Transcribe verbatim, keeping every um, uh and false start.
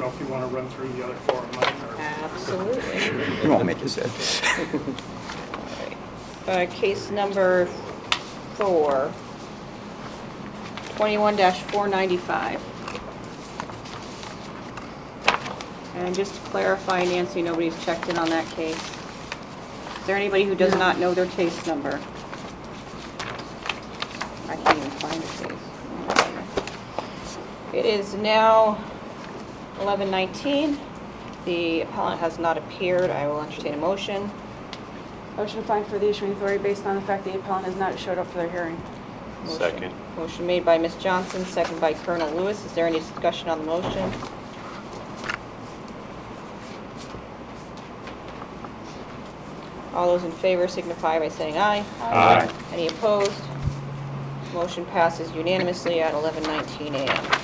know if you want to run through the other four of mine or... Absolutely. You won't make you sit. Uh, case number four, twenty-one dash four ninety-five. And just to clarify, Nancy, nobody's checked in on that case. Is there anybody who does not know their case number? I can't even find the case. It is now eleven nineteen. The appellant has not appeared. I will entertain a motion. Motion to find for the issuing authority based on the fact the appellant has not showed up for their hearing. Motion. Second. Motion made by Miz Johnson, second by Colonel Lewis. Is there any discussion on the motion? All those in favor signify by saying aye. Aye. Any opposed? Motion passes unanimously at eleven nineteen a m